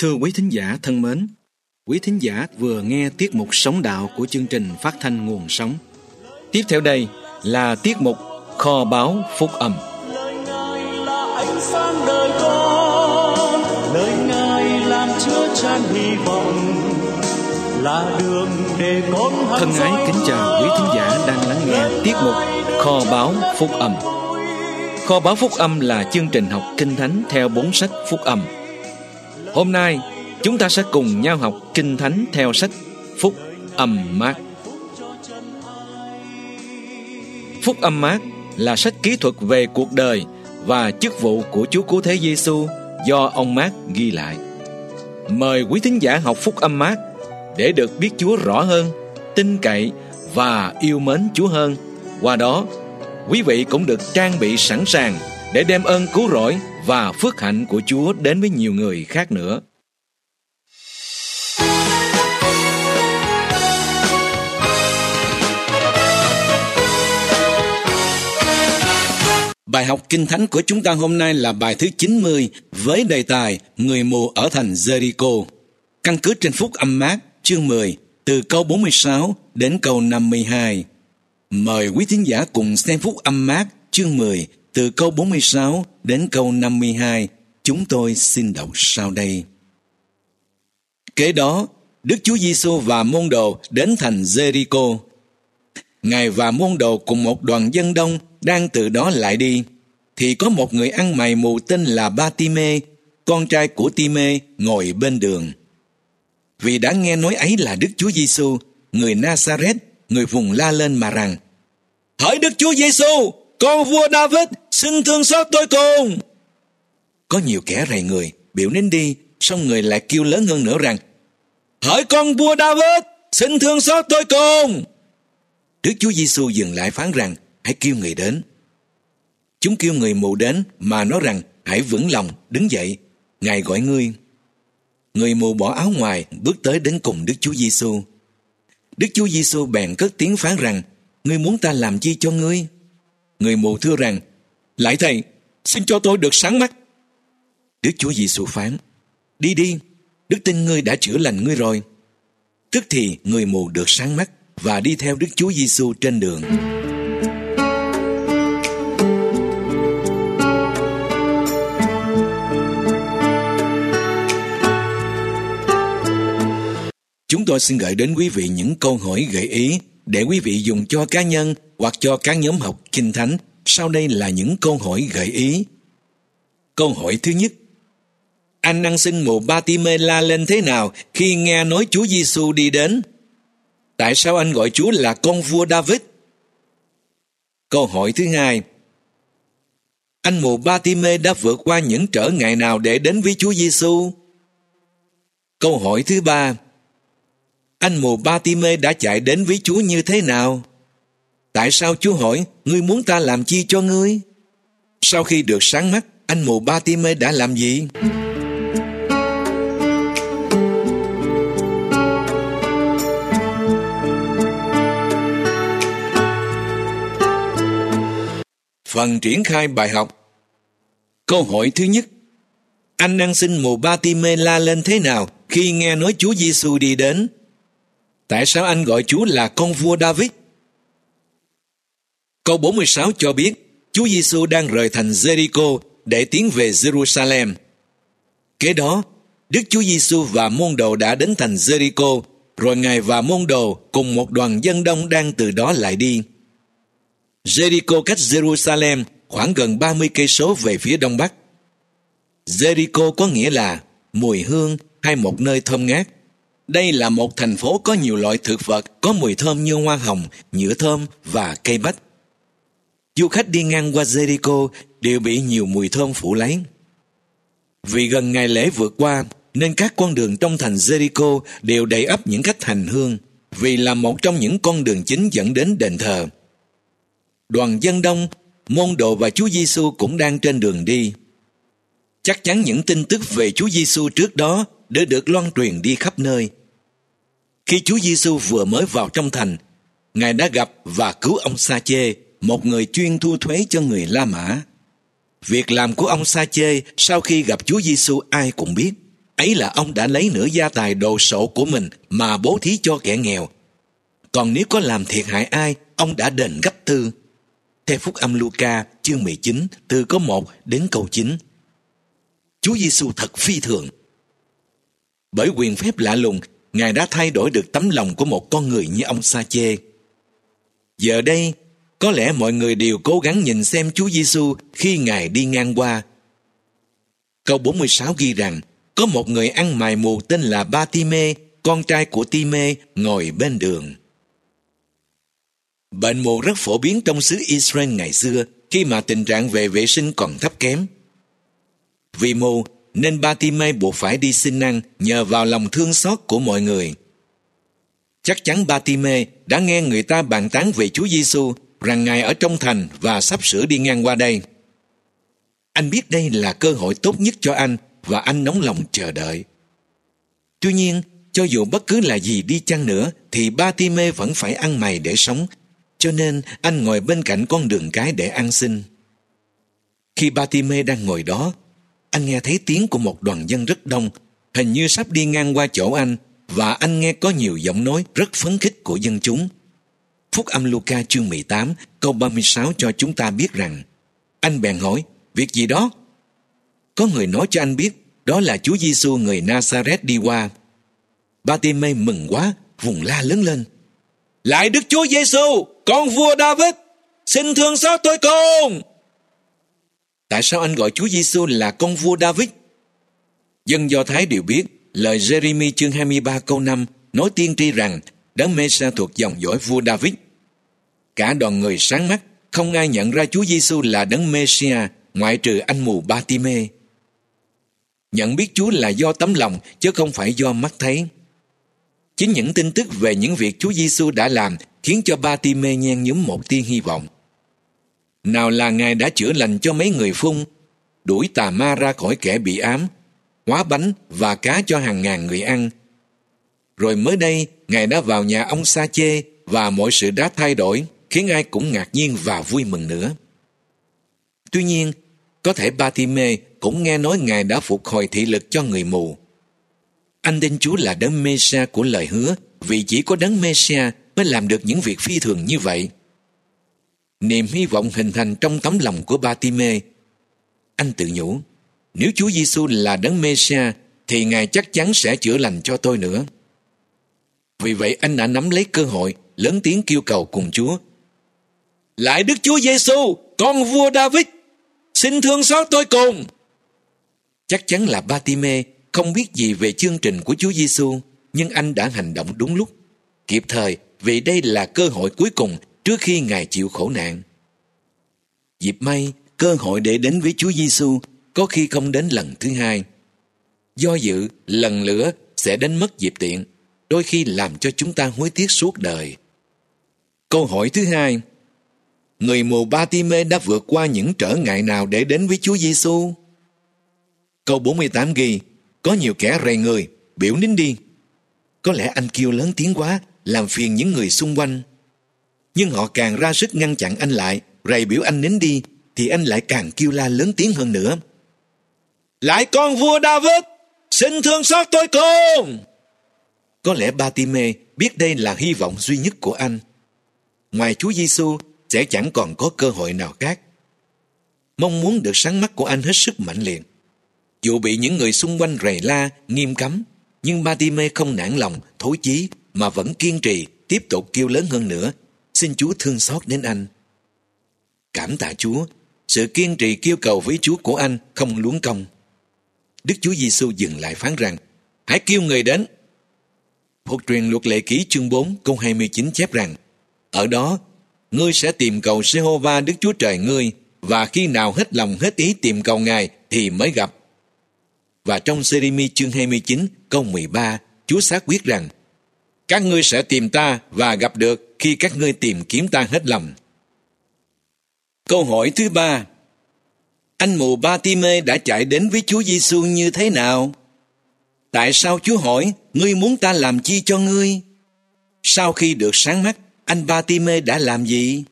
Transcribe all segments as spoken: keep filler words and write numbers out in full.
Thưa quý thính giả thân mến, quý thính giả vừa nghe tiết mục Sống Đạo của chương trình phát thanh Nguồn Sống. Tiếp theo đây là tiết mục Kho báu Phúc Âm. Lời Ngài là ánh sáng đời con, lời Ngài làm chứa chan hy vọng, là đường để con Thân ái kính chào quý thính giả đang lắng nghe tiết mục Kho báu Phúc Âm. Kho báu Phúc Âm là chương trình học Kinh Thánh theo bốn sách Phúc Âm. Hôm nay, chúng ta sẽ cùng nhau học Kinh Thánh theo sách Phúc Âm Mác. Phúc Âm Mác là sách kỹ thuật về cuộc đời và chức vụ của Chúa Cứu Thế Giêsu do ông Mác ghi lại. Mời quý thính giả học Phúc Âm Mác để được biết Chúa rõ hơn, tin cậy và yêu mến Chúa hơn. Qua đó, quý vị cũng được trang bị sẵn sàng để đem ơn cứu rỗi và phước hạnh của Chúa đến với nhiều người khác nữa. Bài học Kinh Thánh của chúng ta hôm nay là bài thứ chín mươi với đề tài Người mù ở thành Jericho. Căn cứ trên Phúc Âm Mác chương mười từ câu bốn mươi sáu đến câu năm mươi hai. Mời quý thính giả cùng xem Phúc Âm Mác chương mười từ câu bốn mươi sáu đến câu năm mươi hai. Chúng tôi xin đọc sau đây. Kế đó, Đức Chúa Giêsu và môn đồ đến thành Jericho. Ngài và môn đồ cùng một đoàn dân đông đang từ đó lại đi, thì có một người ăn mày mù tên là Ba-ti-mê, con trai của Ti-mê, ngồi bên đường. Vì đã nghe nói ấy là Đức Chúa Giêsu, người Na-sa-rét, người vùng la lên mà rằng: Hỡi Đức Chúa Giêsu, con vua David, xin thương xót tôi cùng. Có nhiều kẻ rầy người, biểu nín đi, xong người lại kêu lớn hơn nữa rằng: Hỡi con vua David, xin thương xót tôi cùng. Đức Chúa Giêsu dừng lại phán rằng: Hãy kêu người đến. Chúng kêu người mù đến mà nói rằng: Hãy vững lòng, đứng dậy, Ngài gọi ngươi. Người mù bỏ áo ngoài, bước tới đến cùng Đức Chúa Giêsu. Đức Chúa Giêsu bèn cất tiếng phán rằng: Ngươi muốn ta làm chi cho ngươi? Người mù thưa rằng: Lạy Thầy, xin cho tôi được sáng mắt. Đức Chúa Giêsu phán: Đi đi, đức tin ngươi đã chữa lành ngươi rồi. Tức thì người mù được sáng mắt và đi theo Đức Chúa Giêsu trên đường. Chúng tôi xin gửi đến quý vị những câu hỏi gợi ý để quý vị dùng cho cá nhân hoặc cho các nhóm học Kinh Thánh. Sau đây là những câu hỏi gợi ý. Câu hỏi thứ nhất: Anh ăn xin mù Ba-ti-mê la lên thế nào khi nghe nói Chúa Giêsu đi đến? Tại sao anh gọi Chúa là con vua David? Câu hỏi thứ hai: Anh mù Ba-ti-mê đã vượt qua những trở ngại nào để đến với Chúa Giêsu? Câu hỏi thứ ba: Anh mù Ba-ti-mê đã chạy đến với Chúa như thế nào? Tại sao Chúa hỏi: Ngươi muốn ta làm chi cho ngươi? Sau khi được sáng mắt, anh mù Ba-ti-mê đã làm gì? Phần triển khai bài học. Câu hỏi thứ nhất: Anh ăn xin mù Ba-ti-mê la lên thế nào khi nghe nói Chúa Giêsu đi đến? Tại sao anh gọi Chúa là con vua David? Câu bốn mươi sáu cho biết Chúa Giêsu đang rời thành Jericho để tiến về Jerusalem. Kế đó, Đức Chúa Giêsu và môn đồ đã đến thành Jericho, rồi Ngài và môn đồ cùng một đoàn dân đông đang từ đó lại đi. Jericho cách Jerusalem khoảng gần ba mươi cây số về phía đông bắc. Jericho có nghĩa là mùi hương hay một nơi thơm ngát. Đây là một thành phố có nhiều loại thực vật có mùi thơm như hoa hồng, nhựa thơm và cây bách. Du khách đi ngang qua Jericho đều bị nhiều mùi thơm phủ lấy. Vì gần ngày lễ vượt qua, nên các con đường trong thành Jericho đều đầy ắp những khách hành hương, vì là một trong những con đường chính dẫn đến đền thờ. Đoàn dân đông, môn đồ và Chúa Giêsu cũng đang trên đường đi. Chắc chắn những tin tức về Chúa Giêsu trước đó đã được loan truyền đi khắp nơi. Khi Chúa Giêsu vừa mới vào trong thành, Ngài đã gặp và cứu ông Sa-chê, một người chuyên thu thuế cho người La Mã. Việc làm của ông Sa-chê sau khi gặp Chúa Giêsu ai cũng biết. Ấy là ông đã lấy nửa gia tài đồ sộ của mình mà bố thí cho kẻ nghèo. Còn nếu có làm thiệt hại ai, ông đã đền gấp tư. Theo Phúc âm Luca chương mười chín, từ câu một đến câu chín. Chúa Giêsu thật phi thường. Bởi quyền phép lạ lùng, Ngài đã thay đổi được tấm lòng của một con người như ông Sa-chê. Giờ đây, có lẽ mọi người đều cố gắng nhìn xem Chúa Giêsu khi Ngài đi ngang qua. Câu bốn mươi sáu ghi rằng, có một người ăn mày mù tên là Ba-ti-mê, con trai của Ti-mê, ngồi bên đường. Bệnh mù rất phổ biến trong xứ Israel ngày xưa, khi mà tình trạng về vệ sinh còn thấp kém. Vì mù, nên Ba-ti-mê buộc phải đi xin ăn nhờ vào lòng thương xót của mọi người. Chắc chắn Ba-ti-mê đã nghe người ta bàn tán về Chúa Giêsu rằng Ngài ở trong thành và sắp sửa đi ngang qua đây. Anh biết đây là cơ hội tốt nhất cho anh và anh nóng lòng chờ đợi. Tuy nhiên, cho dù bất cứ là gì đi chăng nữa thì Ba-ti-mê vẫn phải ăn mày để sống, cho nên anh ngồi bên cạnh con đường cái để ăn xin. Khi Ba-ti-mê đang ngồi đó, anh nghe thấy tiếng của một đoàn dân rất đông, hình như sắp đi ngang qua chỗ anh, và anh nghe có nhiều giọng nói rất phấn khích của dân chúng. Phúc âm Luca chương mười tám, câu ba mươi sáu cho chúng ta biết rằng, anh bèn hỏi, việc gì đó? Có người nói cho anh biết, đó là Chúa Giêsu người Nazareth đi qua. Ba-ti-mê mừng quá, vùng la lớn lên, lại Đức Chúa Giêsu, con vua David, xin thương xót tôi con. Tại sao anh gọi Chúa Giêsu là con vua David? Dân Do Thái đều biết lời Giê-rê-mi chương hai mươi ba câu năm nói tiên tri rằng Đấng Mê-sa thuộc dòng dõi vua David. Cả đoàn người sáng mắt, không ai nhận ra Chúa Giêsu là Đấng Mê-si-a ngoại trừ anh mù Ba-ti-mê. Nhận biết Chúa là do tấm lòng chứ không phải do mắt thấy. Chính những tin tức về những việc Chúa Giêsu đã làm khiến cho Ba-ti-mê nhen nhúm một tia hy vọng. Nào là Ngài đã chữa lành cho mấy người phun, đuổi tà ma ra khỏi kẻ bị ám, hóa bánh và cá cho hàng ngàn người ăn. Rồi mới đây, Ngài đã vào nhà ông Sa-chê và mọi sự đã thay đổi, khiến ai cũng ngạc nhiên và vui mừng nữa. Tuy nhiên, có thể Ba-ti-mê cũng nghe nói Ngài đã phục hồi thị lực cho người mù. Anh tin Chúa là Đấng Mê-sa của lời hứa, vì chỉ có Đấng Mê-sa mới làm được những việc phi thường như vậy. Niềm hy vọng hình thành trong tấm lòng của Ba-ti-mê. Anh tự nhủ, nếu Chúa Giêsu là Đấng Mê-sa thì Ngài chắc chắn sẽ chữa lành cho tôi nữa. Vì vậy anh đã nắm lấy cơ hội, lớn tiếng kêu cầu cùng Chúa, lại Đức Chúa Giêsu, con vua David, xin thương xót tôi cùng. Chắc chắn là Ba-ti-mê không biết gì về chương trình của Chúa Giêsu, nhưng anh đã hành động đúng lúc, kịp thời, vì đây là cơ hội cuối cùng trước khi Ngài chịu khổ nạn. Dịp may, cơ hội để đến với Chúa Giêsu có khi không đến lần thứ hai. Do dự, lần nữa sẽ đến mất dịp tiện, đôi khi làm cho chúng ta hối tiếc suốt đời. Câu hỏi thứ hai, người mù Ba-ti-mê đã vượt qua những trở ngại nào để đến với Chúa Giêsu? Câu bốn mươi tám ghi, có nhiều kẻ rầy người, biểu nín đi. Có lẽ anh kêu lớn tiếng quá, làm phiền những người xung quanh. Nhưng họ càng ra sức ngăn chặn anh lại, rầy biểu anh nín đi, thì anh lại càng kêu la lớn tiếng hơn nữa. Lại con vua David, xin thương xót tôi con. Có lẽ Ba-ti-mê biết đây là hy vọng duy nhất của anh. Ngoài Chúa Giêsu sẽ chẳng còn có cơ hội nào khác. Mong muốn được sáng mắt của anh hết sức mạnh liệt. Dù bị những người xung quanh rầy la, nghiêm cấm, nhưng Ba-ti-mê không nản lòng, thối chí mà vẫn kiên trì, tiếp tục kêu lớn hơn nữa, xin Chúa thương xót đến anh. Cảm tạ Chúa, sự kiên trì kêu cầu với Chúa của anh không luống công. Đức Chúa Giêsu dừng lại phán rằng, hãy kêu người đến. Thuộc truyền Luật Lệ Ký chương bốn câu hai mươi chín chép rằng, ở đó, ngươi sẽ tìm cầu Giê-hô-va Đức Chúa Trời ngươi, và khi nào hết lòng hết ý tìm cầu Ngài thì mới gặp. Và trong Giê-rê-mi chương hai mươi chín câu mười ba, Chúa xác quyết rằng, các ngươi sẽ tìm ta và gặp được khi các ngươi tìm kiếm ta hết lòng. Câu hỏi thứ ba, anh mù Ba-ti-mê đã chạy đến với Chúa Giêsu như thế nào? Tại sao Chúa hỏi, ngươi muốn ta làm chi cho ngươi? Sau khi được sáng mắt, anh Ba-ti-mê đã làm gì?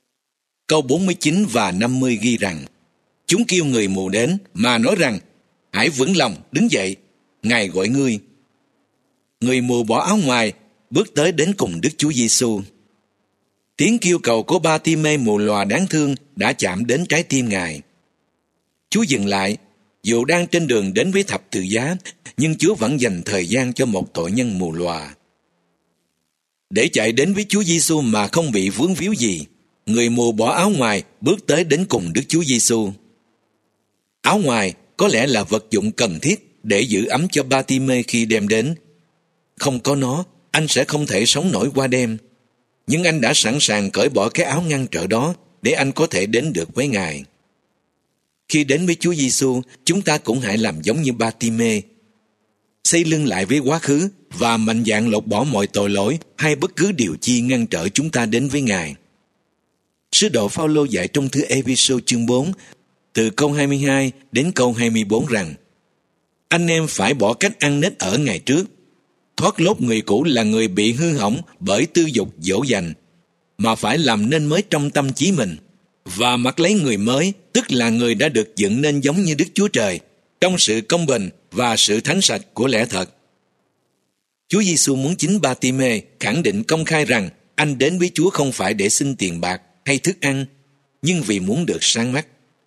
Câu bốn mươi chín và năm mươi ghi rằng, chúng kêu người mù đến mà nói rằng, hãy vững lòng đứng dậy, Ngài gọi ngươi. Người mù bỏ áo ngoài bước tới đến cùng Đức Chúa Giêsu. Tiếng kêu cầu của Ba-ti-mê mù lòa đáng thương đã chạm đến trái tim Ngài. Chúa dừng lại, dù đang trên đường đến với thập tự giá, nhưng Chúa vẫn dành thời gian cho một tội nhân mù lòa. Để chạy đến với Chúa Giêsu mà không bị vướng víu gì, người mù bỏ áo ngoài bước tới đến cùng Đức Chúa Giêsu. Áo ngoài có lẽ là vật dụng cần thiết để giữ ấm cho Ba-ti-mê khi đem đến. Không có nó, anh sẽ không thể sống nổi qua đêm. Nhưng anh đã sẵn sàng cởi bỏ cái áo ngăn trở đó để anh có thể đến được với Ngài. Khi đến với Chúa Giêsu, chúng ta cũng hãy làm giống như Ba-ti-mê, xây lưng lại với quá khứ và mạnh dạn lột bỏ mọi tội lỗi hay bất cứ điều chi ngăn trở chúng ta đến với Ngài. Sứ đồ Phao-lô dạy trong thư Ê-phê-sô chương bốn, từ câu hai mươi hai đến câu hai mươi bốn rằng: anh em phải bỏ cách ăn nết ở ngày trước, thoát lốt người cũ là người bị hư hỏng bởi tư dục dỗ dành, mà phải làm nên mới trong tâm trí mình, và mặc lấy người mới, tức là người đã được dựng nên giống như Đức Chúa Trời, trong sự công bình và sự thánh sạch của lẽ thật. Chúa Giêsu muốn chính Ba-ti-mê khẳng định công khai rằng anh đến với Chúa không phải để xin tiền bạc hay thức ăn, nhưng vì muốn được sáng mắt.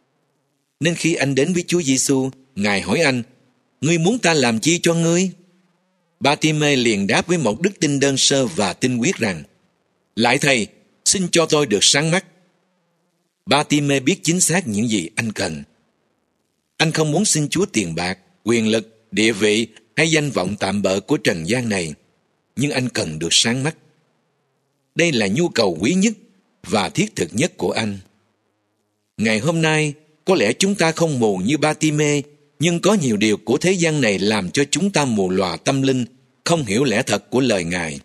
Nên khi anh đến với Chúa Giêsu, Ngài hỏi anh: ngươi muốn ta làm chi cho ngươi? Ba-ti-mê liền đáp với một đức tin đơn sơ và tinh quyết rằng: lạy Thầy, xin cho tôi được sáng mắt. Ba-ti-mê biết chính xác những gì anh cần. Anh không muốn xin Chúa tiền bạc, quyền lực, địa vị hay danh vọng tạm bợ của trần gian này, nhưng anh cần được sáng mắt. Đây là nhu cầu quý nhất và thiết thực nhất của anh. Ngày hôm nay, có lẽ chúng ta không mù như Ba-ti-mê, nhưng có nhiều điều của thế gian này làm cho chúng ta mù lòa tâm linh, không hiểu lẽ thật của lời Ngài.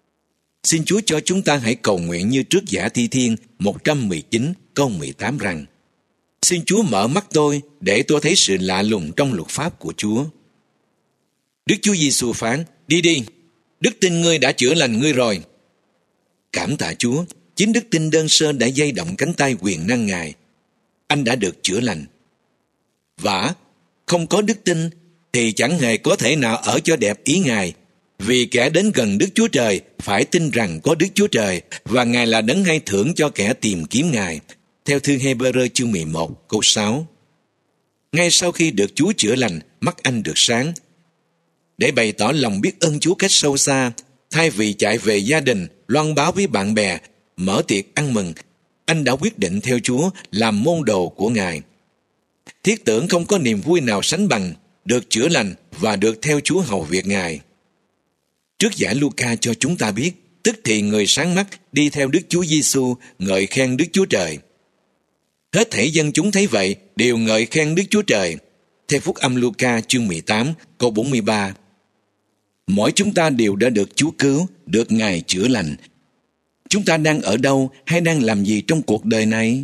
Xin Chúa cho chúng ta hãy cầu nguyện như trước Giả Thi Thiên một trăm mười chín câu mười tám rằng: xin Chúa mở mắt tôi để tôi thấy sự lạ lùng trong luật pháp của Chúa. Đức Chúa Giêsu phán: đi đi, đức tin ngươi đã chữa lành ngươi rồi. Cảm tạ Chúa, chính đức tin đơn sơ đã dây động cánh tay quyền năng Ngài. Anh đã được chữa lành. Vả, không có đức tin thì chẳng hề có thể nào ở cho đẹp ý Ngài, vì kẻ đến gần Đức Chúa Trời phải tin rằng có Đức Chúa Trời và Ngài là đấng hay thưởng cho kẻ tìm kiếm Ngài. Theo thư Hê-bơ-rơ chương mười một câu sáu. Ngay sau khi được Chúa chữa lành, mắt anh được sáng. Để bày tỏ lòng biết ơn Chúa cách sâu xa, thay vì chạy về gia đình, loan báo với bạn bè, mở tiệc ăn mừng, anh đã quyết định theo Chúa làm môn đồ của Ngài. Thiết tưởng không có niềm vui nào sánh bằng được chữa lành và được theo Chúa hầu việc Ngài. Trước giải Luca cho chúng ta biết, tức thì người sáng mắt đi theo Đức Chúa Giêsu ngợi khen Đức Chúa Trời. Hết thảy dân chúng thấy vậy đều ngợi khen Đức Chúa Trời. Theo phúc âm Luca chương mười tám câu bốn mươi ba. Mỗi chúng ta đều đã được Chúa cứu, được Ngài chữa lành. Chúng ta đang ở đâu hay đang làm gì trong cuộc đời này?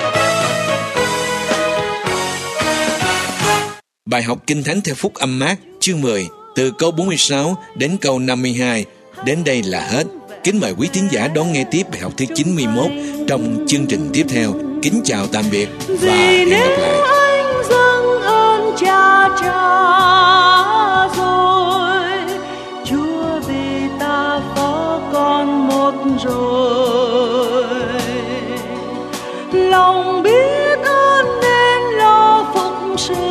Bài học Kinh Thánh theo phúc âm Mác chương mười từ câu bốn mươi sáu đến câu năm mươi hai. Đến đây là hết. Kính mời quý thính giả đón nghe tiếp bài học thứ chín mươi mốt trong chương trình tiếp theo. Kính chào tạm biệt và hẹn gặp lại. Anh dâng ơn Cha trả rồi, Chúa vì ta có con một rồi. Lòng biết ơn nên lo phụng sự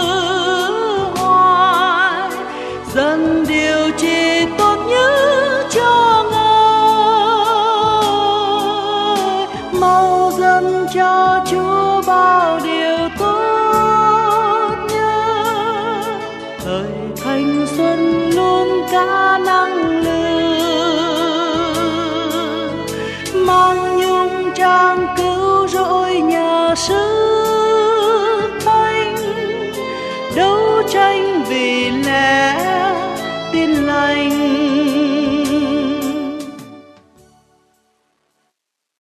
hoài, dần điều chi tốt nhất cho Ngài. Mau dâng cho Chúa bao điều tốt nhất, thời thanh xuân luôn cả năng lượng, mang nhung trang cứu rỗi nhờ sức thánh, đấu tranh vì lẽ